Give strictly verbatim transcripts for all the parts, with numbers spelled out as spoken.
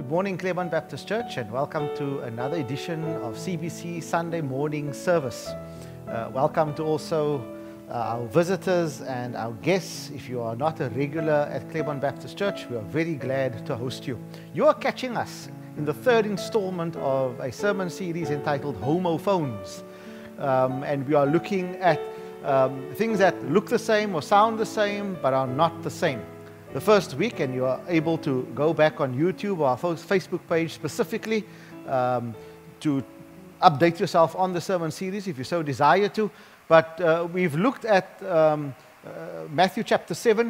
Good morning, Claremont Baptist Church, and welcome to another edition of C B C Sunday morning service. Uh, welcome to also uh, our visitors and our guests. If you are not a regular at Claremont Baptist Church, we are very glad to host you. You are catching us in the third installment of a sermon series entitled Homophones, um, and we are looking at um, things that look the same or sound the same but are not the same. The first week, and you are able to go back on YouTube or our Facebook page specifically um, to update yourself on the sermon series if you so desire to. But uh, we've looked at um, uh, Matthew chapter seven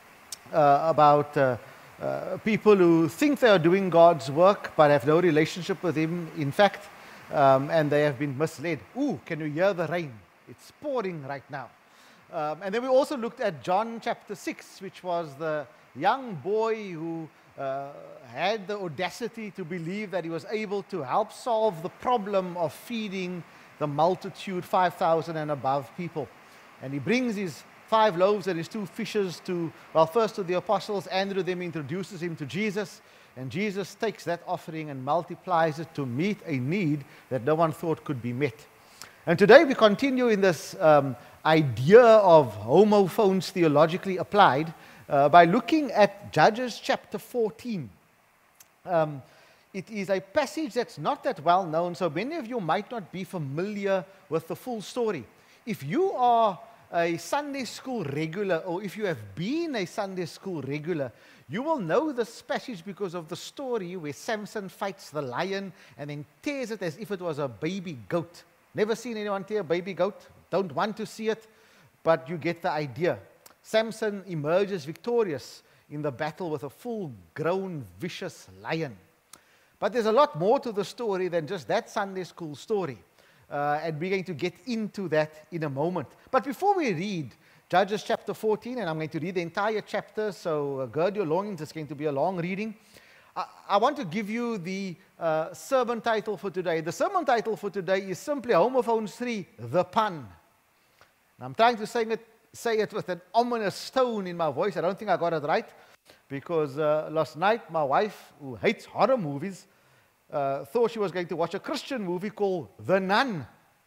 uh, about uh, uh, people who think they are doing God's work but have no relationship with Him, in fact, um, and they have been misled. Ooh, can you hear the rain? It's pouring right now. Um, and then we also looked at John chapter six, which was the young boy who uh, had the audacity to believe that he was able to help solve the problem of feeding the multitude, five thousand and above people. And he brings his five loaves and his two fishes to, well, first to the apostles. Andrew then introduces him to Jesus. And Jesus takes that offering and multiplies it to meet a need that no one thought could be met. And today we continue in this um, idea of homophones theologically applied uh, by looking at Judges chapter fourteen. Um, it is a passage that's not that well known, so many of you might not be familiar with the full story. If you are a Sunday school regular, or if you have been a Sunday school regular, you will know this passage because of the story where Samson fights the lion and then tears it as if it was a baby goat. Never seen anyone tear a baby goat? Don't want to see it, but you get the idea. Samson emerges victorious in the battle with a full-grown, vicious lion. But there's a lot more to the story than just that Sunday school story. Uh, and we're going to get into that in a moment. But before we read Judges chapter fourteen, and I'm going to read the entire chapter, so uh, gird your loins, it's going to be a long reading. I, I want to give you the uh, sermon title for today. The sermon title for today is simply Homophones three, The Pun. And I'm trying to say it, say it with an ominous tone in my voice. I don't think I got it right, because uh, last night my wife, who hates horror movies, uh, thought she was going to watch a Christian movie called The Nun.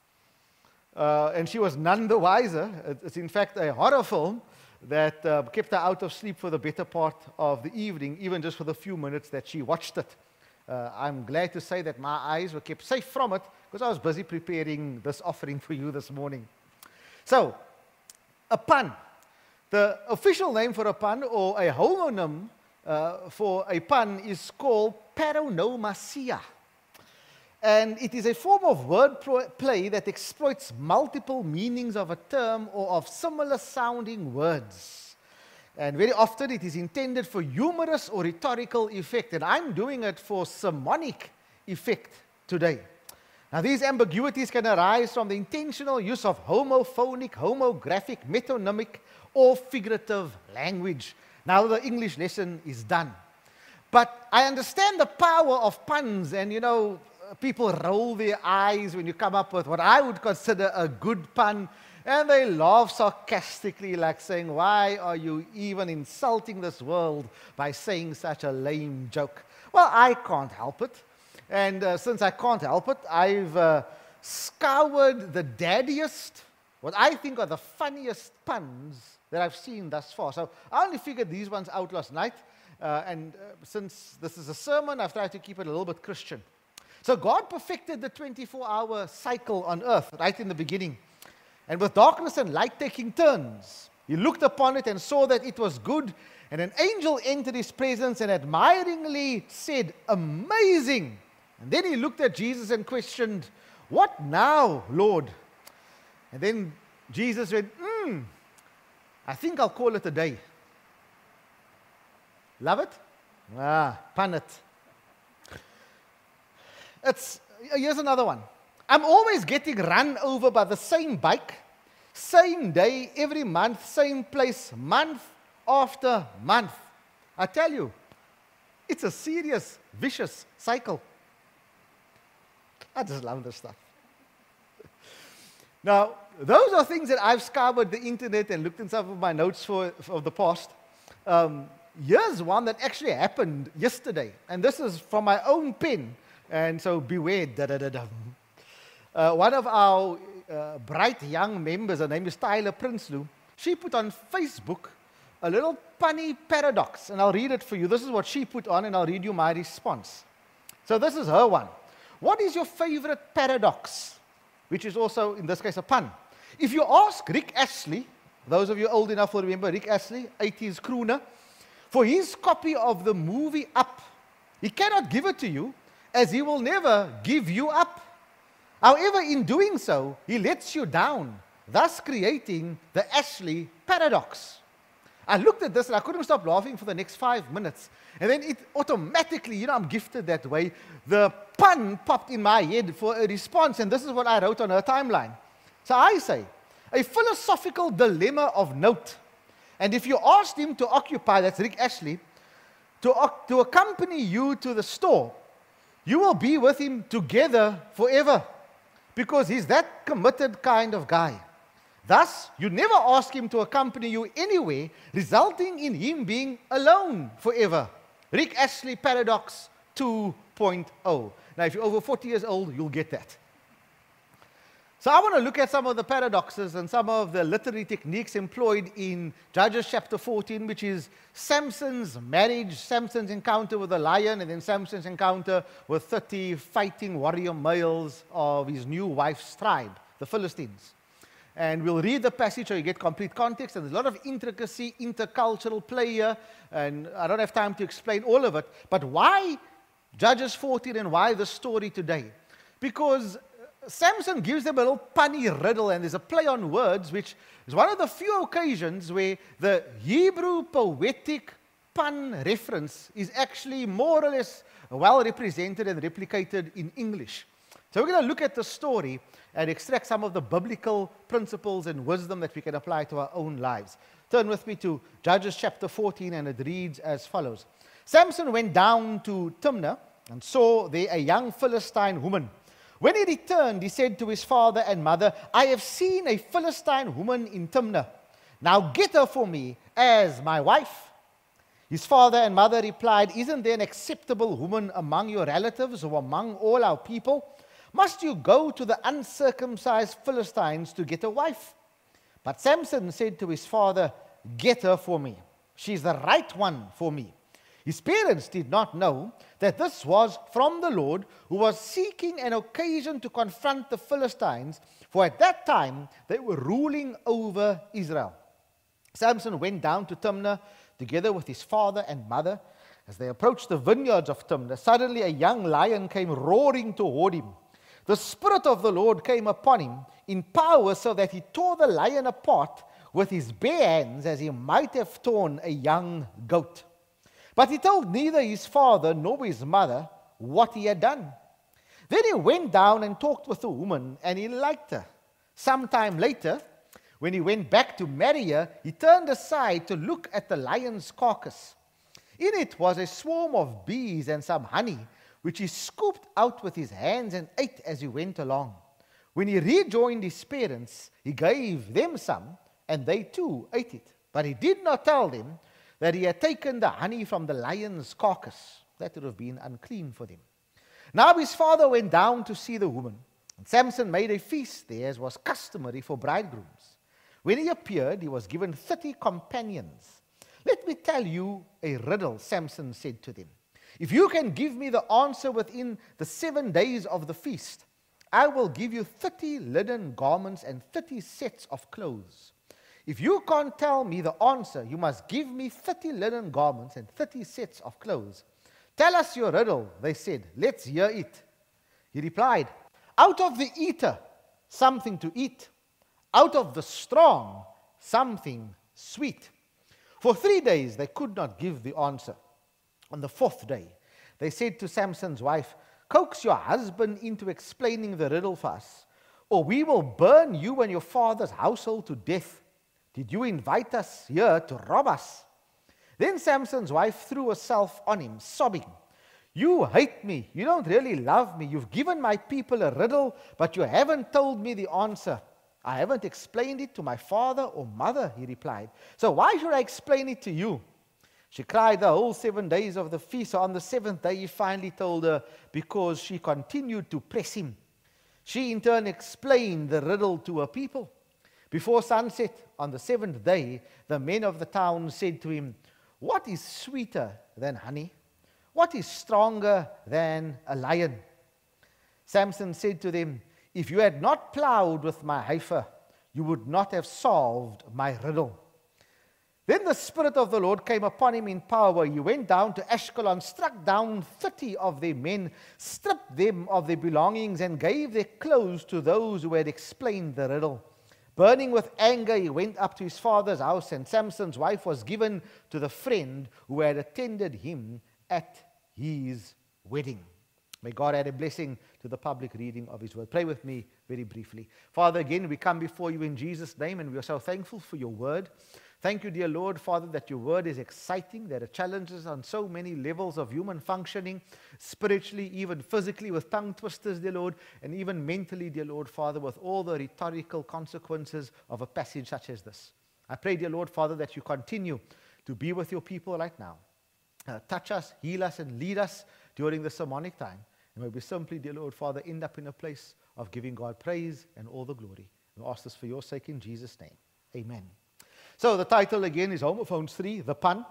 Uh, and she was none the wiser. It's in fact a horror film that uh, kept her out of sleep for the better part of the evening, even just for the few minutes that she watched it. Uh, I'm glad to say that my eyes were kept safe from it, because I was busy preparing this offering for you this morning. So, a pun. The official name for a pun, or a homonym uh, for a pun, is called paronomasia. And it is a form of word play that exploits multiple meanings of a term or of similar sounding words. And very often it is intended for humorous or rhetorical effect. And I'm doing it for sermonic effect today. Now, these ambiguities can arise from the intentional use of homophonic, homographic, metonymic, or figurative language. Now the English lesson is done. But I understand the power of puns, and you know, people roll their eyes when you come up with what I would consider a good pun, and they laugh sarcastically, like saying, why are you even insulting this world by saying such a lame joke? Well, I can't help it. And uh, since I can't help it, I've uh, scoured the daddiest, what I think are the funniest puns that I've seen thus far. So I only figured these ones out last night. Uh, and uh, since this is a sermon, I've tried to keep it a little bit Christian. So God perfected the twenty-four hour cycle on earth right in the beginning. And with darkness and light taking turns, He looked upon it and saw that it was good. And an angel entered His presence and admiringly said, amazing. And then He looked at Jesus and questioned, what now, Lord? And then Jesus went, hmm, I think I'll call it a day. Love it? Ah, pun it. It's, here's another one. I'm always getting run over by the same bike, same day, every month, same place, month after month. I tell you, it's a serious, vicious cycle. I just love this stuff. Now, those are things that I've scoured the internet and looked in some of my notes for, for the past. Um, here's one that actually happened yesterday. And this is from my own pen. And so beware. Da, da, da, da. Uh, one of our uh, bright young members, her name is Tyler Prinsloo, she put on Facebook a little punny paradox. And I'll read it for you. This is what she put on, and I'll read you my response. So this is her one. What is your favorite paradox? Which is also, in this case, a pun. If you ask Rick Astley, those of you old enough to remember Rick Astley, eighties crooner, for his copy of the movie Up, he cannot give it to you, as he will never give you up. However, in doing so, he lets you down, thus creating the Astley paradox. I looked at this and I couldn't stop laughing for the next five minutes. And then it automatically, you know, I'm gifted that way, the pun popped in my head for a response, and this is what I wrote on her timeline. So I say, a philosophical dilemma of note. And if you asked him to occupy, that's Rick Astley, to, to accompany you to the store, you will be with him together forever, because he's that committed kind of guy. Thus, you never ask him to accompany you anywhere, resulting in him being alone forever. Rick Astley Paradox two point oh. Now, if you're over forty years old, you'll get that. So I want to look at some of the paradoxes and some of the literary techniques employed in Judges chapter fourteen, which is Samson's marriage, Samson's encounter with the lion, and then Samson's encounter with thirty fighting warrior males of his new wife's tribe, the Philistines. And we'll read the passage so you get complete context, and there's a lot of intricacy, intercultural play here, and I don't have time to explain all of it. But why Judges fourteen and why the story today? Because Samson gives them a little punny riddle, and there's a play on words, which is one of the few occasions where the Hebrew poetic pun reference is actually more or less well represented and replicated in English. So we're going to look at the story and extract some of the biblical principles and wisdom that we can apply to our own lives. Turn with me to Judges chapter fourteen, and it reads as follows. Samson went down to Timnah and saw there a young Philistine woman. When he returned, he said to his father and mother, I have seen a Philistine woman in Timnah. Now get her for me as my wife. His father and mother replied, Isn't there an acceptable woman among your relatives or among all our people? Must you go to the uncircumcised Philistines to get a wife? But Samson said to his father, Get her for me. She's the right one for me. His parents did not know that this was from the Lord, who was seeking an occasion to confront the Philistines, for at that time they were ruling over Israel. Samson went down to Timnah together with his father and mother. As they approached the vineyards of Timnah, suddenly a young lion came roaring toward him. The Spirit of the Lord came upon him in power, so that he tore the lion apart with his bare hands, as he might have torn a young goat. But he told neither his father nor his mother what he had done. Then he went down and talked with the woman, and he liked her. Sometime later, when he went back to marry her, he turned aside to look at the lion's carcass. In it was a swarm of bees and some honey, which he scooped out with his hands and ate as he went along. When he rejoined his parents, he gave them some, and they too ate it. But he did not tell them that he had taken the honey from the lion's carcass. That would have been unclean for them. Now his father went down to see the woman, and Samson made a feast there, as was customary for bridegrooms. When he appeared, he was given thirty companions. Let me tell you a riddle, Samson said to them. If you can give me the answer within the seven days of the feast, I will give you thirty linen garments and thirty sets of clothes. If you can't tell me the answer, you must give me thirty linen garments and thirty sets of clothes. Tell us your riddle, they said. Let's hear it. He replied, Out of the eater, something to eat. Out of the strong, something sweet. For three days they could not give the answer. On the fourth day, they said to Samson's wife, Coax your husband into explaining the riddle for us, or we will burn you and your father's household to death. Did you invite us here to rob us? Then Samson's wife threw herself on him, sobbing, You hate me. You don't really love me. You've given my people a riddle, but you haven't told me the answer. I haven't explained it to my father or mother, he replied. So why should I explain it to you? She cried the whole seven days of the feast. So on the seventh day, he finally told her, because she continued to press him. She in turn explained the riddle to her people. Before sunset on the seventh day, the men of the town said to him, "What is sweeter than honey? What is stronger than a lion?" Samson said to them, "If you had not plowed with my heifer, you would not have solved my riddle." Then the Spirit of the Lord came upon him in power. He went down to Ashkelon, struck down thirty of their men, stripped them of their belongings, and gave their clothes to those who had explained the riddle. Burning with anger, he went up to his father's house, and Samson's wife was given to the friend who had attended him at his wedding. May God add a blessing to the public reading of his word. Pray with me very briefly. Father, again, we come before you in Jesus' name, and we are so thankful for your word. Thank you, dear Lord, Father, that your word is exciting, that it challenges on so many levels of human functioning, spiritually, even physically, with tongue twisters, dear Lord, and even mentally, dear Lord, Father, with all the rhetorical consequences of a passage such as this. I pray, dear Lord, Father, that you continue to be with your people right now. Uh, touch us, heal us, and lead us during the sermonic time. And may we simply, dear Lord, Father, end up in a place of giving God praise and all the glory. We ask this for your sake in Jesus' name. Amen. So the title again is Homophones three, The Pun.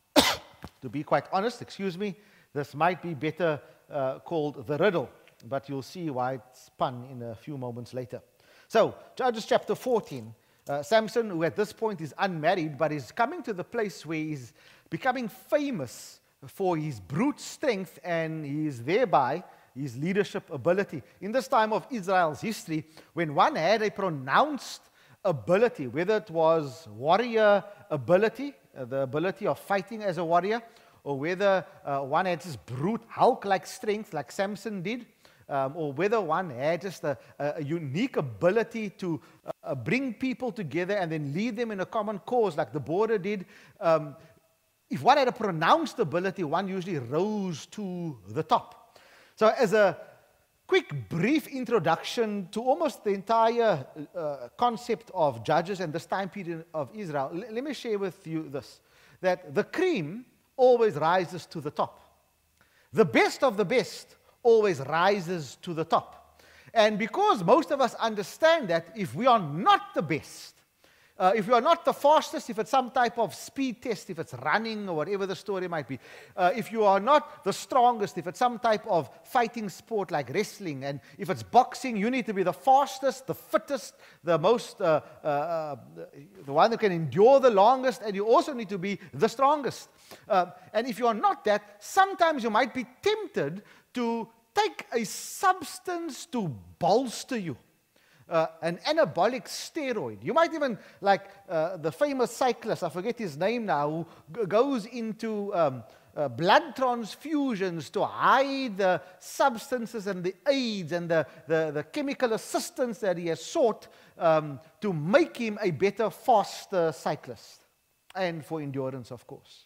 To be quite honest, excuse me, this might be better uh, called The Riddle, but you'll see why it's pun in a few moments later. So, Judges chapter fourteen. Uh, Samson, who at this point is unmarried, but is coming to the place where he's becoming famous for his brute strength and his thereby his leadership ability. In this time of Israel's history, when one had a pronounced ability, whether it was warrior ability, uh, the ability of fighting as a warrior, or whether uh, one had this brute Hulk-like strength like Samson did, um, or whether one had just a, a unique ability to uh, bring people together and then lead them in a common cause like Deborah did. Um, if one had a pronounced ability, one usually rose to the top. So as a quick, brief introduction to almost the entire uh, concept of Judges and this time period of Israel, L- let me share with you this, that the cream always rises to the top. The best of the best always rises to the top. And because most of us understand that if we are not the best, Uh, if you are not the fastest, if it's some type of speed test, if it's running or whatever the story might be, uh, if you are not the strongest, if it's some type of fighting sport like wrestling, and if it's boxing, you need to be the fastest, the fittest, the most, uh, uh, uh, the one who can endure the longest, and you also need to be the strongest. Uh, and if you are not that, sometimes you might be tempted to take a substance to bolster you. Uh, an anabolic steroid. You might even, like uh, the famous cyclist, I forget his name now, who g- goes into um, uh, blood transfusions to hide the substances and the aids and the, the, the chemical assistance that he has sought um, to make him a better, faster cyclist. And for endurance, of course.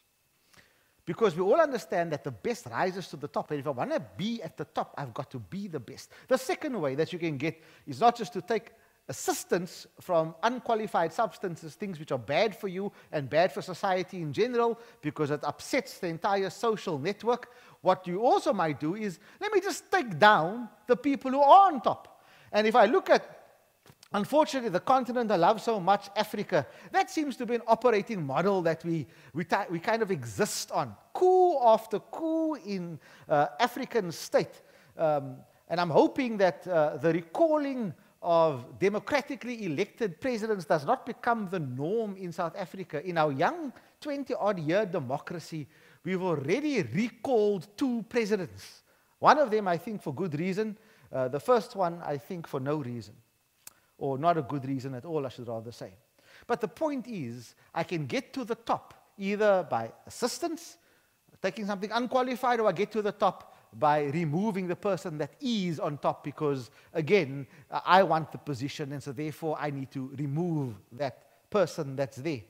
Because we all understand that the best rises to the top. And if I want to be at the top, I've got to be the best. The second way that you can get is not just to take assistance from unqualified substances, things which are bad for you and bad for society in general, because it upsets the entire social network. What you also might do is, let me just take down the people who are on top. And if I look at, unfortunately, the continent I love so much, Africa, that seems to be an operating model that we we, we kind of exist on. Coup after coup in uh, African state. Um, and I'm hoping that uh, the recalling of democratically elected presidents does not become the norm in South Africa. In our young twenty-odd-year democracy, we've already recalled two presidents. One of them, I think, for good reason. Uh, the first one, I think, for no reason. Or not a good reason at all, I should rather say. But the point is, I can get to the top either by assistance, taking something unqualified, or I get to the top by removing the person that is on top because, again, I want the position, and so therefore I need to remove that person that's there.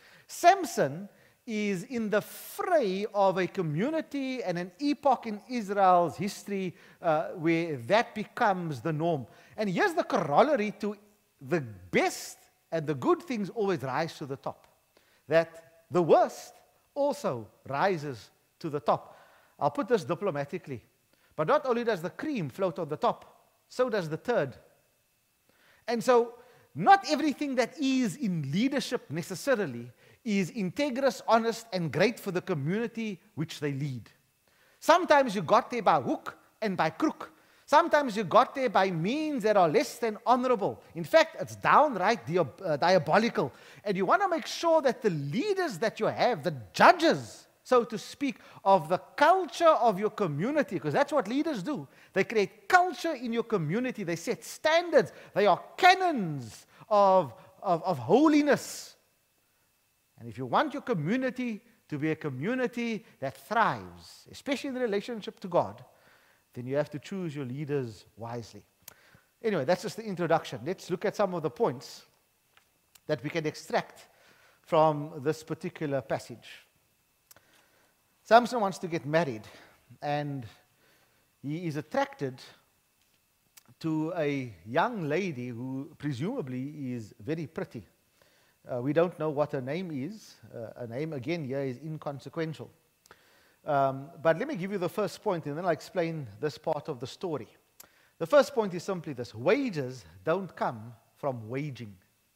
Samson is in the fray of a community and an epoch in Israel's history uh, where that becomes the norm. And here's the corollary to the best and the good things always rise to the top. That the worst also rises to the top. I'll put this diplomatically. But not only does the cream float on the top, so does the turd. And so, not everything that is in leadership necessarily is integrous, honest, and great for the community which they lead. Sometimes you got there by hook and by crook. Sometimes you got there by means that are less than honorable. In fact, it's downright dia- uh, diabolical. And you want to make sure that the leaders that you have, the judges, so to speak, of the culture of your community, because that's what leaders do. They create culture in your community. They set standards. They are canons of, of, of holiness. And if you want your community to be a community that thrives, especially in the relationship to God, then you have to choose your leaders wisely. Anyway, that's just the introduction. Let's look at some of the points that we can extract from this particular passage. Samson wants to get married, and he is attracted to a young lady who presumably is very pretty. Uh, we don't know what her name is. Uh, her name, again, here is inconsequential. Um, but let me give you the first point, and then I'll explain this part of the story. The first point is simply this: wages don't come from waging.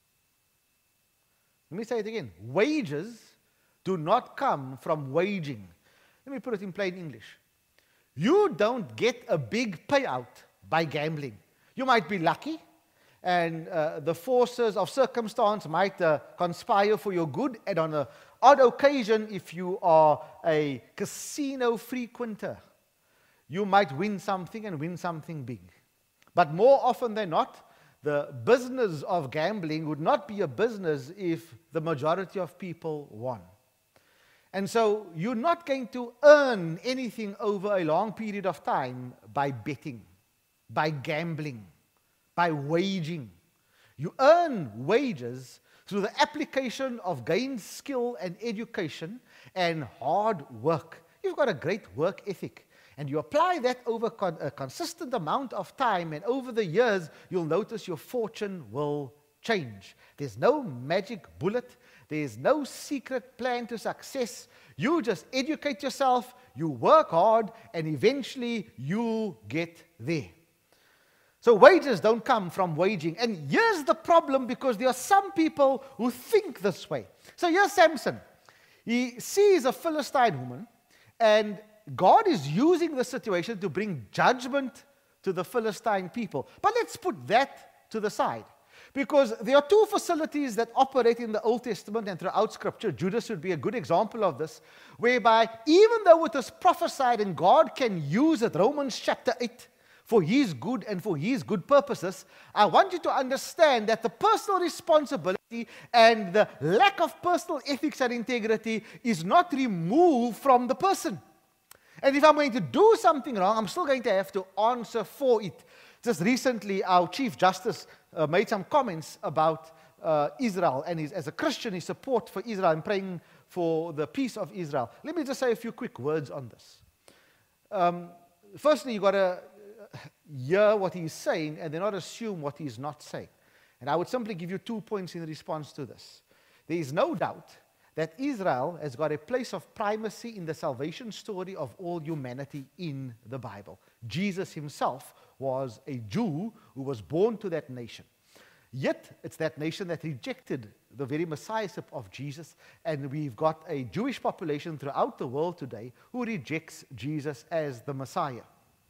Let me say it again. Wages do not come from waging. Let me put it in plain English. You don't get a big payout by gambling. You might be lucky, and uh, the forces of circumstance might uh, conspire for your good, and on an odd occasion, if you are a casino frequenter, you might win something and win something big. But more often than not, the business of gambling would not be a business if the majority of people won. And so you're not going to earn anything over a long period of time by betting, by gambling, by waging. You earn wages through the application of gained skill and education and hard work. You've got a great work ethic, and you apply that over con- a consistent amount of time, and over the years, you'll notice your fortune will change. There's no magic bullet. There's no secret plan to success. You just educate yourself, you work hard, and eventually you get there. So wages don't come from waging. And here's the problem, because there are some people who think this way. So here's Samson. He sees a Philistine woman, and God is using the situation to bring judgment to the Philistine people. But let's put that to the side. Because there are two facilities that operate in the Old Testament and throughout Scripture. Judas would be a good example of this, whereby even though it is prophesied and God can use it, Romans chapter eight, for His good and for His good purposes, I want you to understand that the personal responsibility and the lack of personal ethics and integrity is not removed from the person. And if I'm going to do something wrong, I'm still going to have to answer for it. Just recently, our Chief Justice uh, made some comments about uh, Israel, and his, as a Christian, his support for Israel and praying for the peace of Israel. Let me just say a few quick words on this. Um, firstly, you've got to hear what he's saying and then not assume what he's not saying. And I would simply give you two points in response to this. There is no doubt that Israel has got a place of primacy in the salvation story of all humanity in the Bible. Jesus himself was a Jew who was born to that nation. Yet, it's that nation that rejected the very messiahship of Jesus, and we've got a Jewish population throughout the world today who rejects Jesus as the Messiah.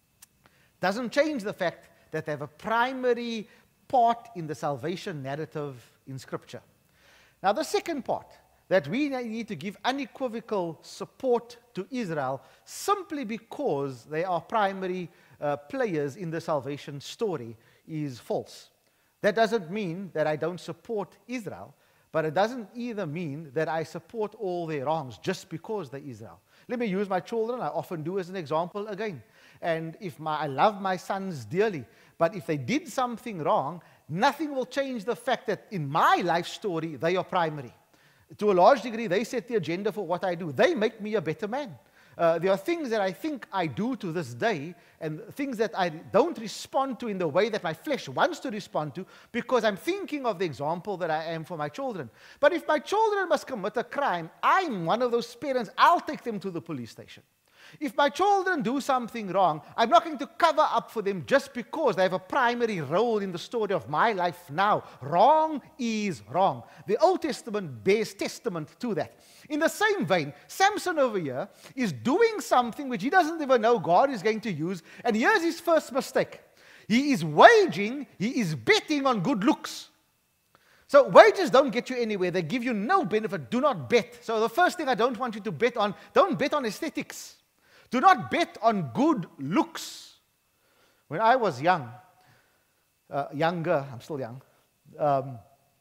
Doesn't change the fact that they have a primary part in the salvation narrative in Scripture. Now, the second part, that we need to give unequivocal support to Israel simply because they are primary uh, players in the salvation story, is false. That doesn't mean that I don't support Israel, but it doesn't either mean that I support all their wrongs just because they're Israel. Let me use my children, I often do as an example again. And if my, I love my sons dearly, but if they did something wrong, nothing will change the fact that in my life story, they are primary. To a large degree, they set the agenda for what I do. They make me a better man. Uh, there are things that I think I do to this day, and things that I don't respond to in the way that my flesh wants to respond to, because I'm thinking of the example that I am for my children. But if my children must commit a crime, I'm one of those parents, I'll take them to the police station. If my children do something wrong, I'm not going to cover up for them just because they have a primary role in the story of my life now. Wrong is wrong. The Old Testament bears testament to that. In the same vein, Samson over here is doing something which he doesn't even know God is going to use, and here's his first mistake. He is waging, he is betting on good looks. So wages don't get you anywhere. They give you no benefit. Do not bet. So the first thing I don't want you to bet on, don't bet on aesthetics. Do not bet on good looks. When I was young, uh, younger, I'm still young, um,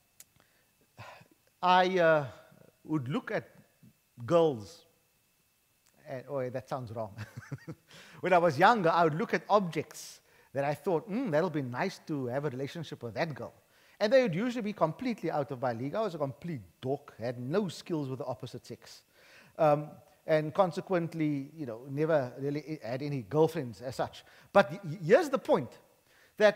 I uh, would look at girls. And, oh, that sounds wrong. When I was younger, I would look at objects that I thought, hmm, that'll be nice to have a relationship with that girl. And they would usually be completely out of my league. I was a complete dork, had no skills with the opposite sex. Um, And consequently, you know, never really had any girlfriends as such. But here's the point, that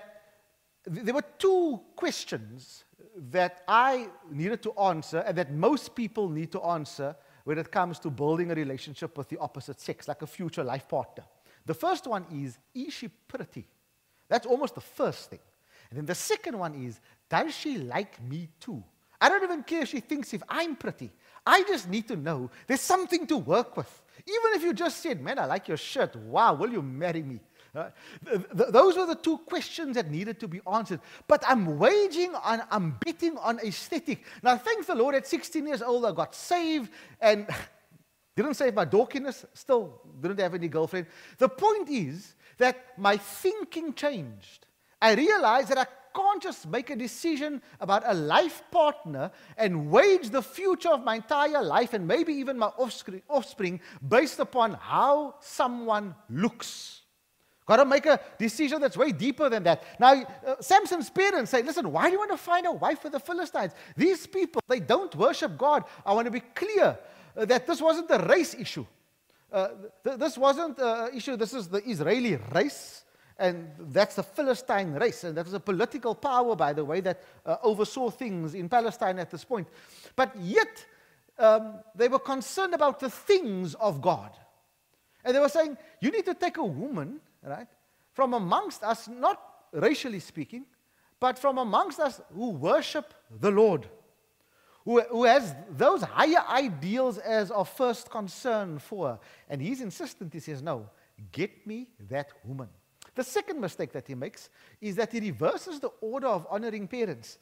th there were two questions that I needed to answer, and that most people need to answer when it comes to building a relationship with the opposite sex, like a future life partner. The first one is, is she pretty? That's almost the first thing. And then the second one is, does she like me too? I don't even care if she thinks if I'm pretty. I just need to know there's something to work with. Even if you just said, man, I like your shirt. Wow, will you marry me? Uh, th th those were the two questions that needed to be answered. But I'm waging on, I'm betting on aesthetic. Now, thank the Lord, at sixteen years old, I got saved and didn't save my dorkiness, still didn't have any girlfriend. The point is that my thinking changed. I realized that I can't just make a decision about a life partner and wage the future of my entire life and maybe even my offspring based upon how someone looks. Got to make a decision that's way deeper than that. Now, uh, Samson's parents say, listen, why do you want to find a wife for the Philistines? These people, they don't worship God. I want to be clear uh, that this wasn't a race issue. Uh, th this wasn't an issue. This is the Israeli race. And that's the Philistine race. And that was a political power, by the way, that uh, oversaw things in Palestine at this point. But yet, um, they were concerned about the things of God. And they were saying, you need to take a woman, right, from amongst us, not racially speaking, but from amongst us who worship the Lord, who, who has those higher ideals as of first concern for her. And he's insistent. He says, no, get me that woman. The second mistake that he makes is that he reverses the order of honoring parents.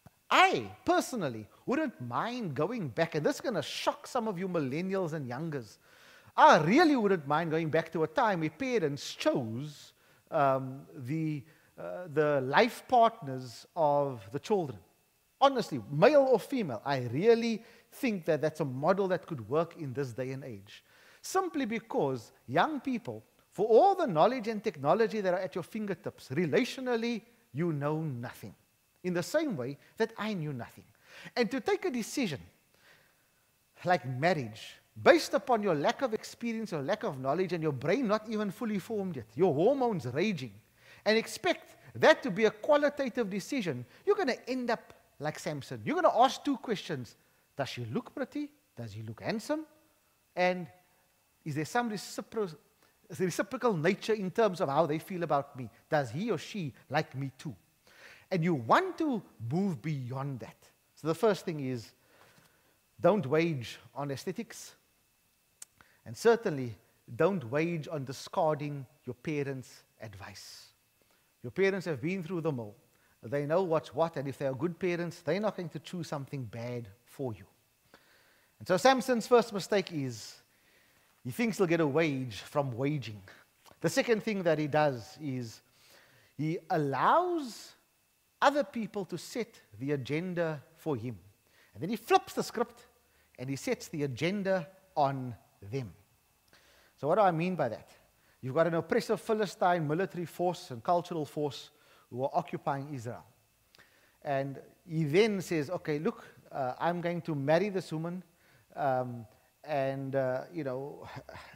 I, personally, wouldn't mind going back, and this is going to shock some of you millennials and youngers. I really wouldn't mind going back to a time where parents chose um, the, uh, the life partners of the children. Honestly, male or female, I really think that that's a model that could work in this day and age. Simply because young people, for all the knowledge and technology that are at your fingertips, relationally, you know nothing. In the same way that I knew nothing. And to take a decision like marriage, based upon your lack of experience or lack of knowledge and your brain not even fully formed yet, your hormones raging, and expect that to be a qualitative decision, you're going to end up like Samson. You're going to ask two questions. Does she look pretty? Does he look handsome? And is there some reciprocal the reciprocal nature in terms of how they feel about me? Does he or she like me too? And you want to move beyond that. So the first thing is, don't wage on aesthetics. And certainly, don't wage on discarding your parents' advice. Your parents have been through them all. They know what's what, and if they are good parents, they're not going to choose something bad for you. And so Samson's first mistake is, he thinks he'll get a wage from waging. The second thing that he does is he allows other people to set the agenda for him. And then he flips the script and he sets the agenda on them. So what do I mean by that? You've got an oppressive Philistine military force and cultural force who are occupying Israel. And he then says, okay, look, uh, I'm going to marry this woman. Um, And, uh, you know,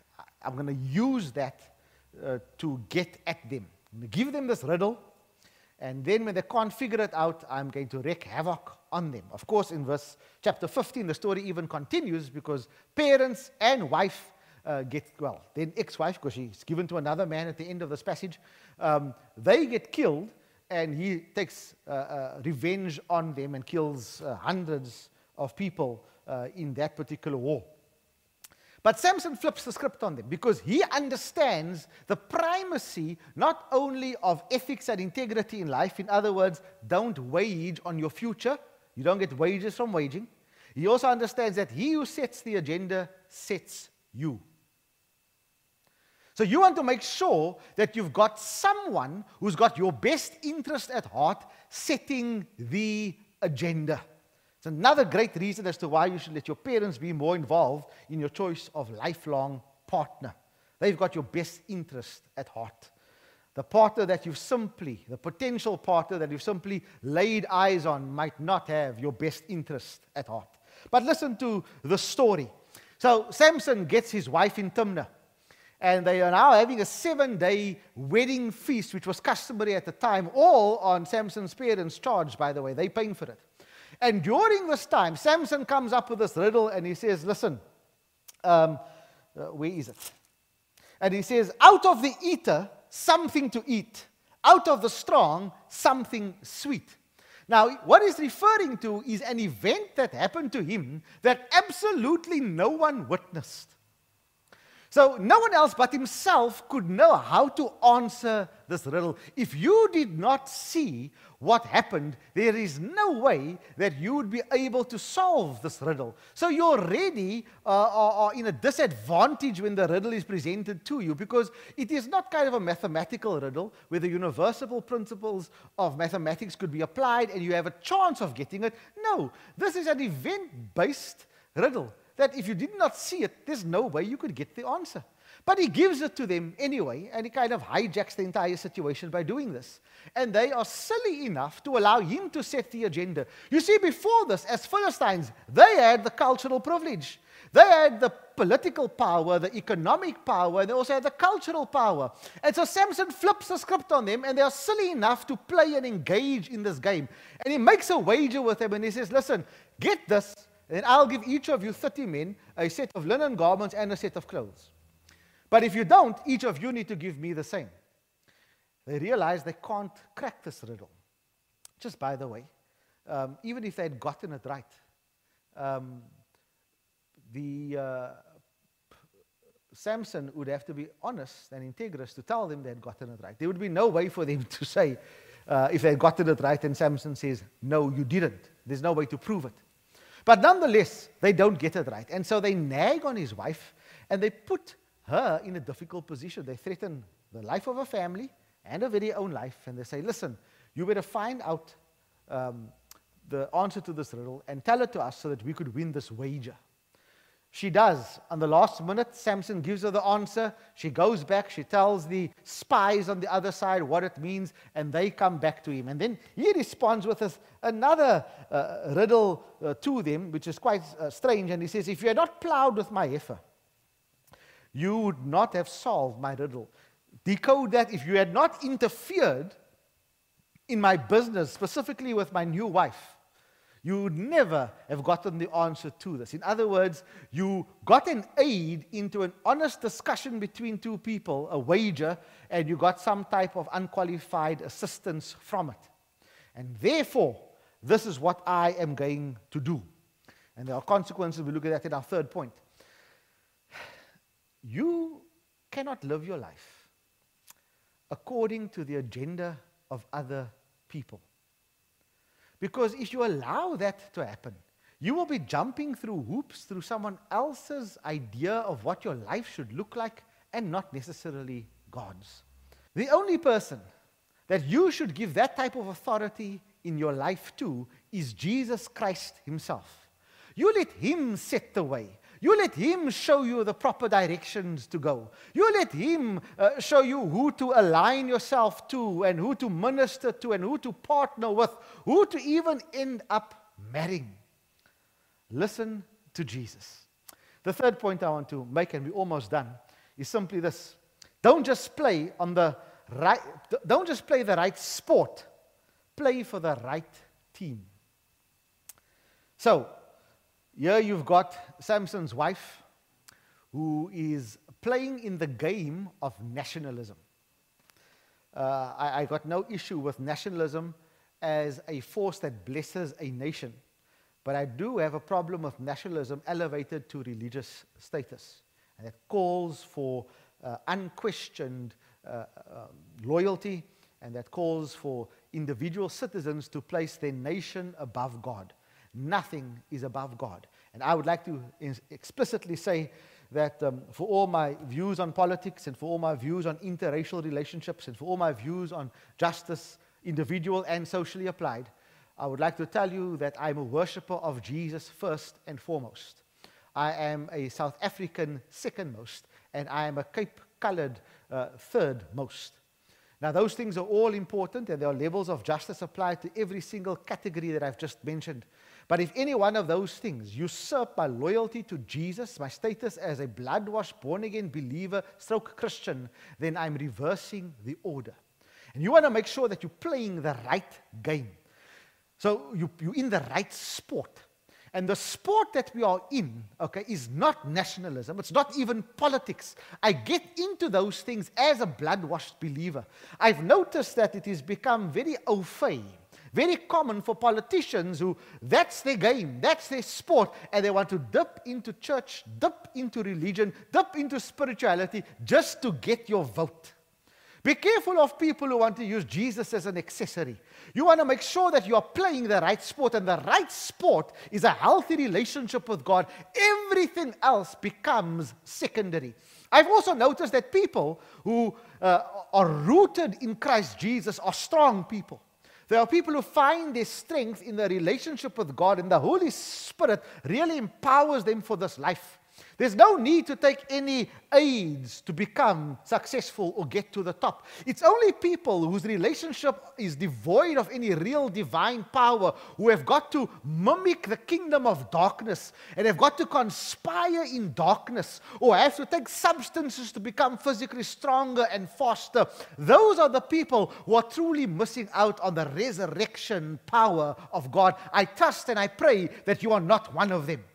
I'm going to use that uh, to get at them. I'm going to give them this riddle, and then when they can't figure it out, I'm going to wreak havoc on them. Of course, in verse chapter fifteen, the story even continues because parents and wife uh, get, well, then ex-wife, because she's given to another man at the end of this passage, um, they get killed, and he takes uh, uh, revenge on them and kills uh, hundreds of people uh, in that particular war. But Samson flips the script on them because he understands the primacy not only of ethics and integrity in life. In other words, don't wage on your future. You don't get wages from waging. He also understands that he who sets the agenda sets you. So you want to make sure that you've got someone who's got your best interest at heart setting the agenda. It's another great reason as to why you should let your parents be more involved in your choice of lifelong partner. They've got your best interest at heart. The partner that you've simply, the potential partner that you've simply laid eyes on might not have your best interest at heart. But listen to the story. So Samson gets his wife in Timnah, and they are now having a seven-day wedding feast, which was customary at the time, all on Samson's parents' charge, by the way. They're paying for it. And during this time, Samson comes up with this riddle, and he says, listen, um, uh, where is it? And he says, out of the eater, something to eat. Out of the strong, something sweet. Now, what he's referring to is an event that happened to him that absolutely no one witnessed. So no one else but himself could know how to answer this riddle. If you did not see what happened, there is no way that you would be able to solve this riddle. So you already uh, are, are in a disadvantage when the riddle is presented to you, because it is not kind of a mathematical riddle where the universal principles of mathematics could be applied and you have a chance of getting it. No, this is an event-based riddle that if you did not see it, there's no way you could get the answer. But he gives it to them anyway, and he kind of hijacks the entire situation by doing this. And they are silly enough to allow him to set the agenda. You see, before this, as Philistines, they had the cultural privilege. They had the political power, the economic power, and they also had the cultural power. And so Samson flips the script on them, and they are silly enough to play and engage in this game. And he makes a wager with them, and he says, listen, get this, and I'll give each of you thirty men a set of linen garments and a set of clothes. But if you don't, each of you need to give me the same. They realize they can't crack this riddle. Just by the way, um, even if they had gotten it right, um, the uh, Samson would have to be honest and integrous to tell them they had gotten it right. There would be no way for them to say, uh, if they had gotten it right, and Samson says, no, you didn't. There's no way to prove it. But nonetheless, they don't get it right. And so they nag on his wife, and they put her in a difficult position. They threaten the life of a family and her very own life. And they say, listen, you better find out um, the answer to this riddle and tell it to us so that we could win this wager. She does. On the last minute, Samson gives her the answer. She goes back. She tells the spies on the other side what it means, and they come back to him. And then he responds with this, another uh, riddle uh, to them, which is quite uh, strange. And he says, if you had not plowed with my heifer, you would not have solved my riddle. Decode that. If you had not interfered in my business, specifically with my new wife, you would never have gotten the answer to this. In other words, you got an aid into an honest discussion between two people, a wager, and you got some type of unqualified assistance from it. And therefore, this is what I am going to do. And there are consequences. We look at that in our third point. You cannot live your life according to the agenda of other people. Because if you allow that to happen, you will be jumping through hoops through someone else's idea of what your life should look like, and not necessarily God's. The only person that you should give that type of authority in your life to is Jesus Christ himself. You let him set the way. You let him show you the proper directions to go. You let him uh, show you who to align yourself to, and who to minister to, and who to partner with, who to even end up marrying. Listen to Jesus. The third point I want to make, and we're almost done, is simply this. Don't just play on the right, don't just play the right sport. Play for the right team. So, here you've got Samson's wife, who is playing in the game of nationalism. Uh, I, I got no issue with nationalism as a force that blesses a nation. But I do have a problem with nationalism elevated to religious status. And it calls for uh, unquestioned uh, uh, loyalty, and that calls for individual citizens to place their nation above God. Nothing is above God. And I would like to explicitly say that um, for all my views on politics and for all my views on interracial relationships and for all my views on justice, individual and socially applied, I would like to tell you that I'm a worshiper of Jesus first and foremost. I am a South African second most, and I am a Cape-colored uh, third most. Now, those things are all important, and there are levels of justice applied to every single category that I've just mentioned. But if any one of those things usurp my loyalty to Jesus, my status as a blood-washed, born-again believer, stroke Christian, then I'm reversing the order. And you want to make sure that you're playing the right game. So you, you're in the right sport. And the sport that we are in, okay, is not nationalism. It's not even politics. I get into those things as a blood-washed believer. I've noticed that it has become very au fait, very common for politicians who, that's their game, that's their sport, and they want to dip into church, dip into religion, dip into spirituality just to get your vote. Be careful of people who want to use Jesus as an accessory. You want to make sure that you are playing the right sport, and the right sport is a healthy relationship with God. Everything else becomes secondary. I've also noticed that people who uh, are rooted in Christ Jesus are strong people. There are people who find their strength in their relationship with God, and the Holy Spirit really empowers them for this life. There's no need to take any aids to become successful or get to the top. It's only people whose relationship is devoid of any real divine power who have got to mimic the kingdom of darkness and have got to conspire in darkness or have to take substances to become physically stronger and faster. Those are the people who are truly missing out on the resurrection power of God. I trust and I pray that you are not one of them.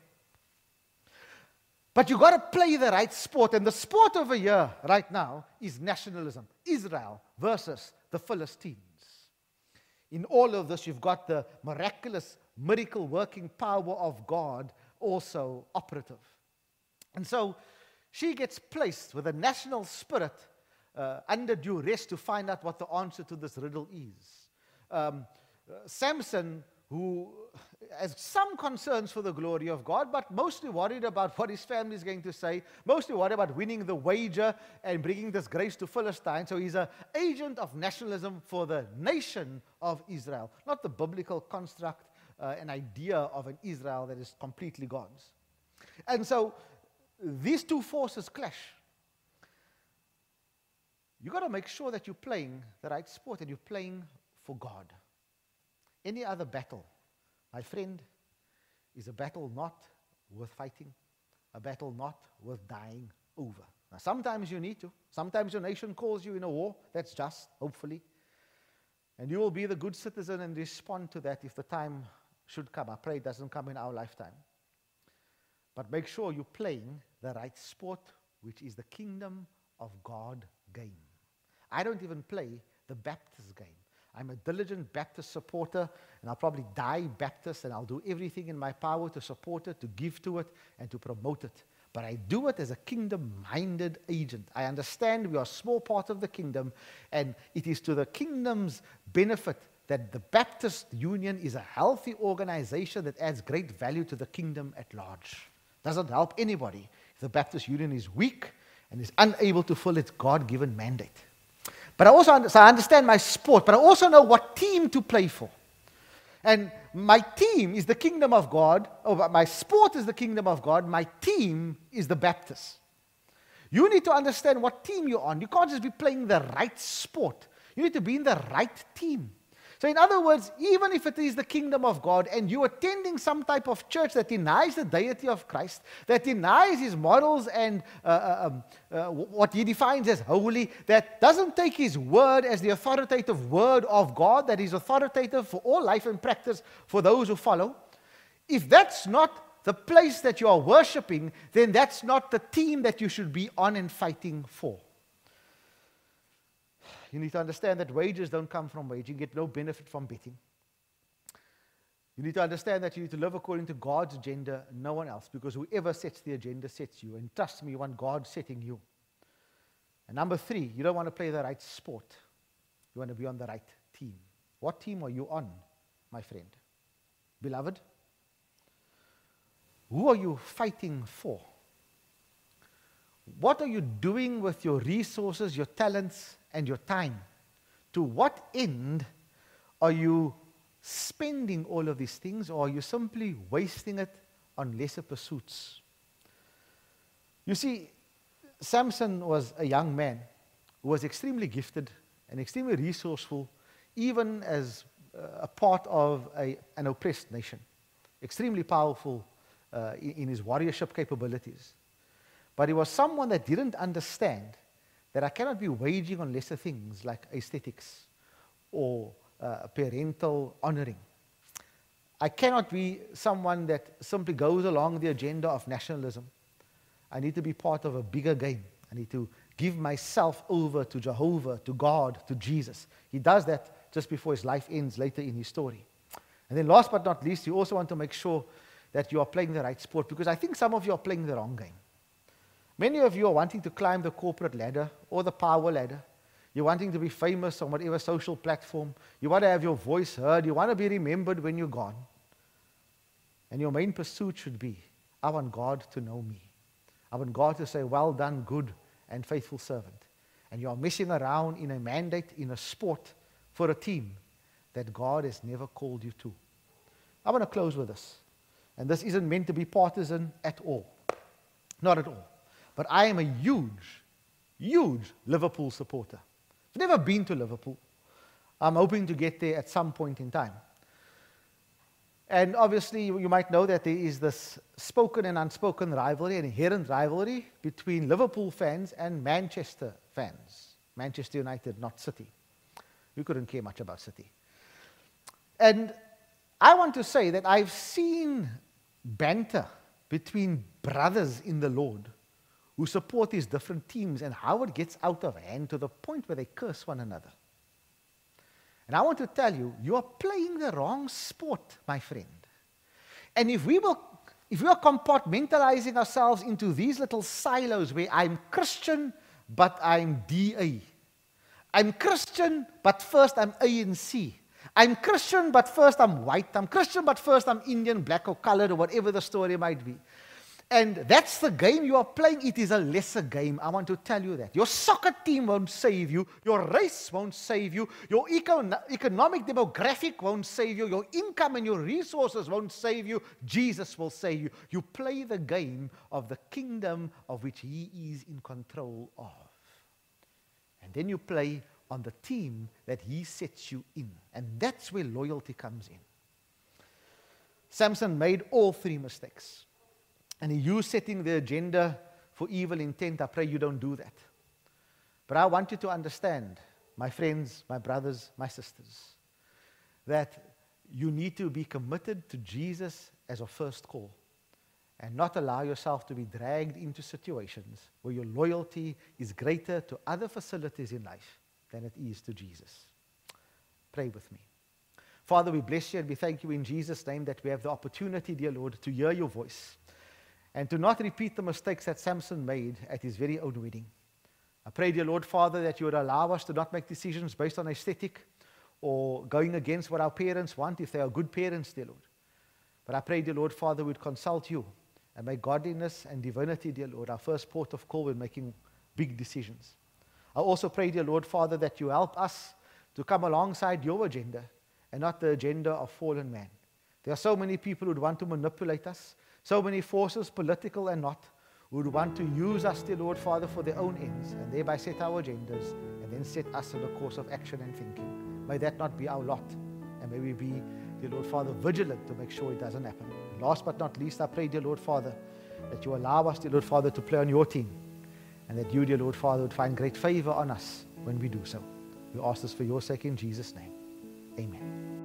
But you've got to play the right sport. And the sport over here right now is nationalism. Israel versus the Philistines. In all of this, you've got the miraculous, miracle-working power of God also operative. And so she gets placed with a national spirit uh, under duress to find out what the answer to this riddle is. Um, uh, Samson, who has some concerns for the glory of God, but mostly worried about what his family is going to say, mostly worried about winning the wager and bringing this grace to Philistine. So he's an agent of nationalism for the nation of Israel, not the biblical construct, uh, an idea of an Israel that is completely God's. And so these two forces clash. You've got to make sure that you're playing the right sport and you're playing for God. Any other battle, my friend, is a battle not worth fighting, a battle not worth dying over. Now, sometimes you need to. Sometimes your nation calls you in a war. That's just, hopefully. And you will be the good citizen and respond to that if the time should come. I pray it doesn't come in our lifetime. But make sure you're playing the right sport, which is the kingdom of God game. I don't even play the Baptist game. I'm a diligent Baptist supporter, and I'll probably die Baptist, and I'll do everything in my power to support it, to give to it, and to promote it. But I do it as a kingdom-minded agent. I understand we are a small part of the kingdom, and it is to the kingdom's benefit that the Baptist Union is a healthy organization that adds great value to the kingdom at large. Doesn't help anybody if the Baptist Union is weak and is unable to fulfill its God-given mandate. But I also so I understand my sport, but I also know what team to play for. And my team is the kingdom of God, or my sport is the kingdom of God, my team is the Baptist. You need to understand what team you're on. You can't just be playing the right sport. You need to be in the right team. So in other words, even if it is the kingdom of God and you're attending some type of church that denies the deity of Christ, that denies his morals and uh, uh, um, uh, what he defines as holy, that doesn't take his word as the authoritative word of God, that is authoritative for all life and practice for those who follow, if that's not the place that you are worshiping, then that's not the team that you should be on and fighting for. You need to understand that wages don't come from waging. You get no benefit from betting. You need to understand that you need to live according to God's agenda, no one else, because whoever sets the agenda sets you. And trust me, you want God setting you. And number three, you don't want to play the right sport. You want to be on the right team. What team are you on, my friend? Beloved? Who are you fighting for? What are you doing with your resources, your talents, and your time? To what end are you spending all of these things, or are you simply wasting it on lesser pursuits? You see, Samson was a young man who was extremely gifted and extremely resourceful, even as a part of a, an oppressed nation. Extremely powerful uh, in, in his warriorship capabilities. But he was someone that didn't understand that I cannot be waging on lesser things like aesthetics or uh, parental honoring. I cannot be someone that simply goes along the agenda of nationalism. I need to be part of a bigger game. I need to give myself over to Jehovah, to God, to Jesus. He does that just before his life ends later in his story. And then last but not least, you also want to make sure that you are playing the right sport, because I think some of you are playing the wrong game. Many of you are wanting to climb the corporate ladder or the power ladder. You're wanting to be famous on whatever social platform. You want to have your voice heard. You want to be remembered when you're gone. And your main pursuit should be, I want God to know me. I want God to say, well done, good and faithful servant. And you are messing around in a mandate, in a sport, for a team that God has never called you to. I want to close with this. And this isn't meant to be partisan at all. Not at all. But I am a huge, huge Liverpool supporter. I've never been to Liverpool. I'm hoping to get there at some point in time. And obviously, you might know that there is this spoken and unspoken rivalry, an inherent rivalry between Liverpool fans and Manchester fans. Manchester United, not City. We couldn't care much about City. And I want to say that I've seen banter between brothers in the Lord who support these different teams and how it gets out of hand to the point where they curse one another. And I want to tell you, you are playing the wrong sport, my friend. And if we will, if we are compartmentalizing ourselves into these little silos where I'm Christian, but I'm D A. I'm Christian, but first I'm A N C. I'm Christian, but first I'm white. I'm Christian, but first I'm Indian, black or colored, or whatever the story might be. And that's the game you are playing. It is a lesser game. I want to tell you that. Your soccer team won't save you. Your race won't save you. Your eco economic demographic won't save you. Your income and your resources won't save you. Jesus will save you. You play the game of the kingdom of which he is in control of. And then you play on the team that he sets you in. And that's where loyalty comes in. Samson made all three mistakes. And you setting the agenda for evil intent, I pray you don't do that. But I want you to understand, my friends, my brothers, my sisters, that you need to be committed to Jesus as a first call and not allow yourself to be dragged into situations where your loyalty is greater to other facilities in life than it is to Jesus. Pray with me. Father, we bless you and we thank you in Jesus' name that we have the opportunity, dear Lord, to hear your voice. And to not repeat the mistakes that Samson made at his very own wedding. I pray, dear Lord Father, that you would allow us to not make decisions based on aesthetic or going against what our parents want, if they are good parents, dear Lord. But I pray, dear Lord Father, we would consult you and make godliness and divinity, dear Lord, our first port of call when making big decisions. I also pray, dear Lord Father, that you help us to come alongside your agenda and not the agenda of fallen man. There are so many people who would want to manipulate us. So many forces, political and not, who would want to use us, dear Lord Father, for their own ends, and thereby set our agendas, and then set us on a course of action and thinking. May that not be our lot. And may we be, dear Lord Father, vigilant to make sure it doesn't happen. Last but not least, I pray, dear Lord Father, that you allow us, dear Lord Father, to play on your team, and that you, dear Lord Father, would find great favor on us when we do so. We ask this for your sake in Jesus' name. Amen.